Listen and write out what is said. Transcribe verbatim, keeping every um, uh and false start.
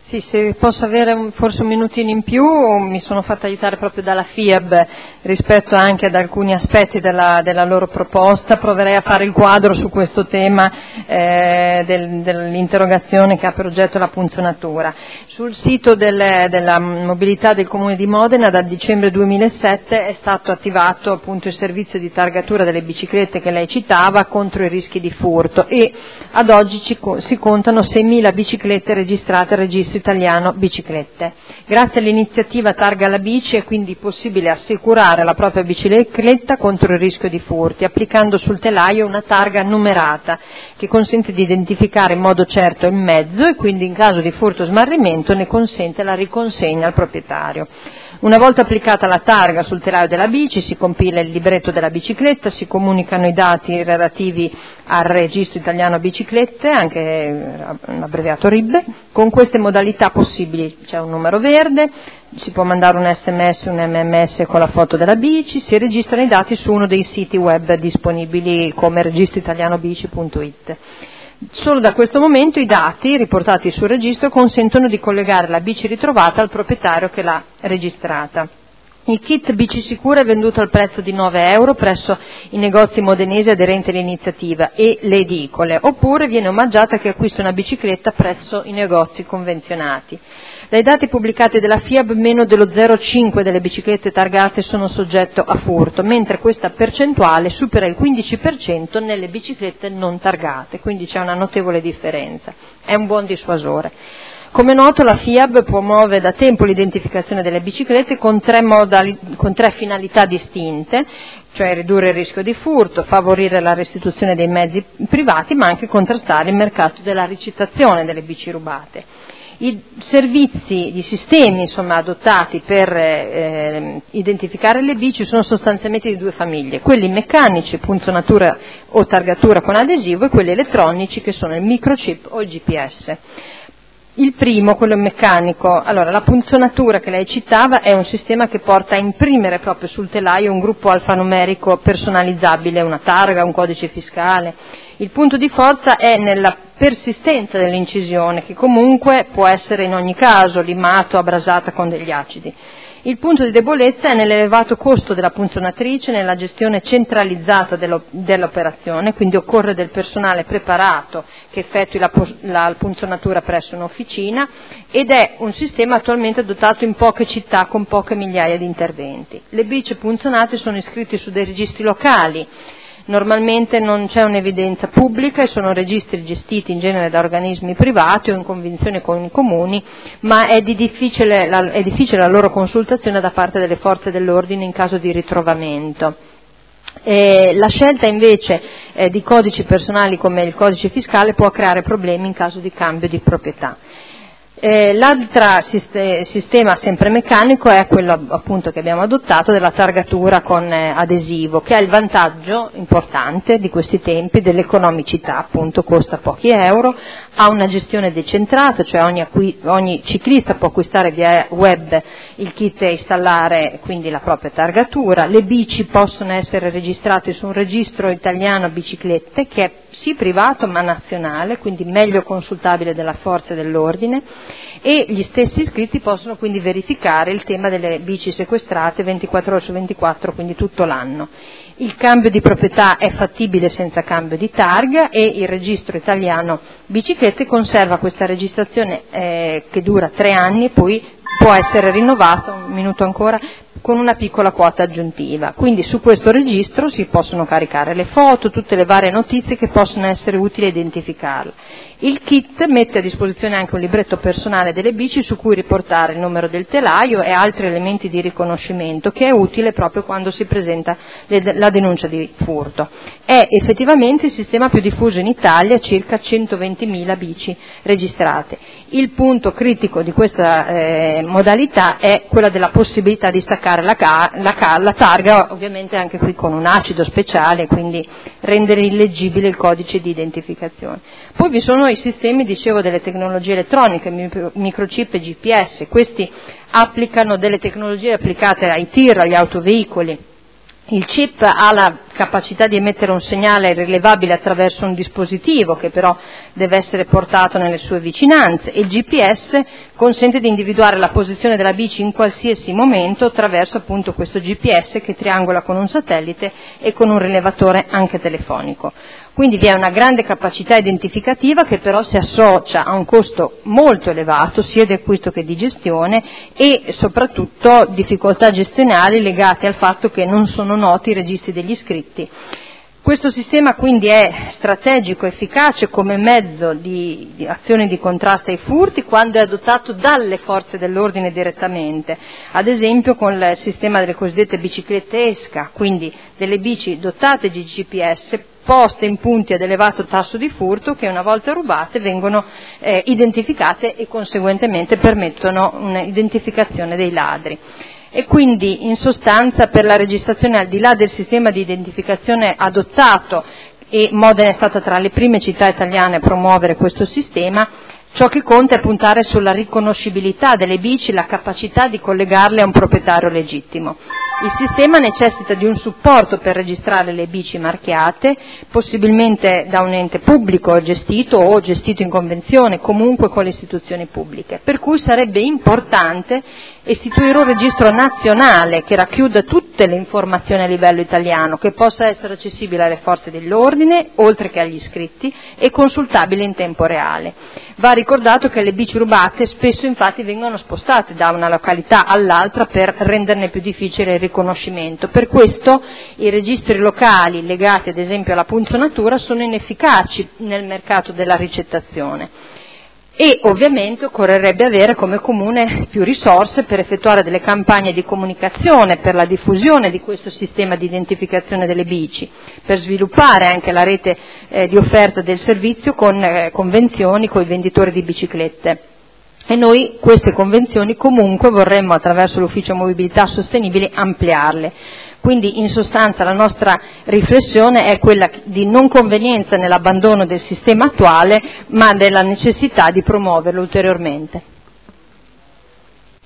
Sì, se posso avere un, forse un minutino in più, mi sono fatta aiutare proprio dalla F I A B rispetto anche ad alcuni aspetti della, della loro proposta. Proverei a fare il quadro su questo tema eh, del, dell'interrogazione che ha per oggetto la punzonatura. Sul sito del, della mobilità del Comune di Modena dal dicembre duemilasette è stato attivato appunto il servizio di targatura delle biciclette che lei citava contro i rischi di furto e ad oggi ci, si contano seimila biciclette registrate al registro italiano biciclette. Grazie all'iniziativa Targa la Bici è quindi possibile assicurare la propria bicicletta contro il rischio di furti, applicando sul telaio una targa numerata che consente di identificare in modo certo il mezzo e quindi in caso di furto o smarrimento ne consente la riconsegna al proprietario. Una volta applicata la targa sul telaio della bici si compila il libretto della bicicletta, si comunicano i dati relativi al registro italiano biciclette, anche abbreviato R I B. Con queste modalità possibili c'è un numero verde, si può mandare un sms, un mms con la foto della bici, si registrano i dati su uno dei siti web disponibili come registro italiano bici punto it. Solo da questo momento i dati riportati sul registro consentono di collegare la bici ritrovata al proprietario che l'ha registrata. Il kit Bici Sicura è venduto al prezzo di nove euro presso i negozi modenesi aderenti all'iniziativa e le edicole, oppure viene omaggiata a chi acquista una bicicletta presso i negozi convenzionati. Dai dati pubblicati dalla F I A B, meno dello zero virgola cinque delle biciclette targate sono soggetto a furto, mentre questa percentuale supera il quindici per cento nelle biciclette non targate, quindi c'è una notevole differenza. È un buon dissuasore. Come noto, la F I A B promuove da tempo l'identificazione delle biciclette con tre, modali, con tre finalità distinte, cioè ridurre il rischio di furto, favorire la restituzione dei mezzi privati, ma anche contrastare il mercato della ricettazione delle bici rubate. I servizi, i sistemi insomma, adottati per eh, identificare le bici sono sostanzialmente di due famiglie, quelli meccanici, punzonatura o targatura con adesivo, e quelli elettronici che sono il microchip o il G P S. Il primo, quello meccanico, allora la punzonatura che lei citava è un sistema che porta a imprimere proprio sul telaio un gruppo alfanumerico personalizzabile, una targa, un codice fiscale. Il punto di forza è nella persistenza dell'incisione, che comunque può essere in ogni caso limato, abrasata con degli acidi. Il punto di debolezza è nell'elevato costo della punzonatrice, nella gestione centralizzata dell'operazione, quindi occorre del personale preparato che effettui la, la punzonatura presso un'officina, ed è un sistema attualmente adottato in poche città con poche migliaia di interventi. Le bici punzonate sono iscritte su dei registri locali. Normalmente non c'è un'evidenza pubblica e sono registri gestiti in genere da organismi privati o in convenzione con i comuni, ma è, di difficile, la, è difficile la loro consultazione da parte delle forze dell'ordine in caso di ritrovamento. Eh, la scelta invece eh, di codici personali come il codice fiscale può creare problemi in caso di cambio di proprietà. Eh, l'altro sist- sistema sempre meccanico è quello appunto che abbiamo adottato della targatura con eh, adesivo, che ha il vantaggio importante di questi tempi dell'economicità, appunto costa pochi euro, ha una gestione decentrata, cioè ogni, acqui- ogni ciclista può acquistare via web il kit e installare quindi la propria targatura, le bici possono essere registrate su un registro italiano biciclette che è sì privato ma nazionale, quindi meglio consultabile dalla forza dell'ordine, e gli stessi iscritti possono quindi verificare il tema delle bici sequestrate ventiquattro ore su ventiquattro, quindi tutto l'anno. Il cambio di proprietà è fattibile senza cambio di targa e il registro italiano biciclette conserva questa registrazione eh, che dura tre anni e poi può essere rinnovata, un minuto ancora, con una piccola quota aggiuntiva. Quindi su questo registro si possono caricare le foto, tutte le varie notizie che possono essere utili a identificarla. Il kit mette a disposizione anche un libretto personale delle bici su cui riportare il numero del telaio e altri elementi di riconoscimento, che è utile proprio quando si presenta la denuncia di furto. È effettivamente il sistema più diffuso in Italia, circa centoventimila bici registrate. Il punto critico di questa eh, modalità è quella della possibilità di staccare la, ca- la, ca- la targa, ovviamente anche qui con un acido speciale, quindi rendere illeggibile il codice di identificazione. Poi vi sono i sistemi, dicevo, delle tecnologie elettroniche, microchip e G P S. Questi applicano delle tecnologie applicate ai tir, agli autoveicoli. Il chip ha la capacità di emettere un segnale rilevabile attraverso un dispositivo che però deve essere portato nelle sue vicinanze, e il G P S consente di individuare la posizione della bici in qualsiasi momento attraverso appunto questo G P S che triangola con un satellite e con un rilevatore anche telefonico. Quindi vi è una grande capacità identificativa che però si associa a un costo molto elevato sia di acquisto che di gestione e soprattutto difficoltà gestionali legate al fatto che non sono noti i registri degli iscritti. Questo sistema quindi è strategico, efficace come mezzo di, di azione di contrasto ai furti quando è adottato dalle forze dell'ordine direttamente, ad esempio con il sistema delle cosiddette biciclette esca, quindi delle bici dotate di G P S poste in punti ad elevato tasso di furto che una volta rubate vengono eh, identificate e conseguentemente permettono un'identificazione dei ladri. E quindi in sostanza per la registrazione, al di là del sistema di identificazione adottato, e Modena è stata tra le prime città italiane a promuovere questo sistema, ciò che conta è puntare sulla riconoscibilità delle bici, la capacità di collegarle a un proprietario legittimo. Il sistema necessita di un supporto per registrare le bici marchiate, possibilmente da un ente pubblico gestito o gestito in convenzione, comunque con le istituzioni pubbliche, per cui sarebbe importante istituire un registro nazionale che racchiuda tutte le informazioni a livello italiano, che possa essere accessibile alle forze dell'ordine, oltre che agli iscritti, e consultabile in tempo reale. Va ricordato che le bici rubate spesso infatti vengono spostate da una località all'altra per renderne più difficile il riconoscimento. Per questo i registri locali legati ad esempio alla punzonatura sono inefficaci nel mercato della ricettazione. E ovviamente occorrerebbe avere come comune più risorse per effettuare delle campagne di comunicazione per la diffusione di questo sistema di identificazione delle bici, per sviluppare anche la rete eh, di offerta del servizio con eh, convenzioni con i venditori di biciclette. E noi queste convenzioni comunque vorremmo attraverso l'Ufficio Mobilità Sostenibile ampliarle. Quindi in sostanza la nostra riflessione è quella di non convenienza nell'abbandono del sistema attuale, ma della necessità di promuoverlo ulteriormente.